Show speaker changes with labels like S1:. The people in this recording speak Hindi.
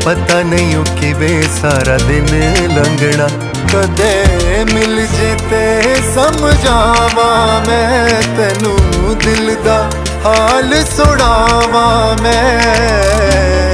S1: पता नहीं हो किवे सारा दिन लंघना। कदे मिल जीते समझावा मैं तेनू, दिल दा हाल सुनावा मैं।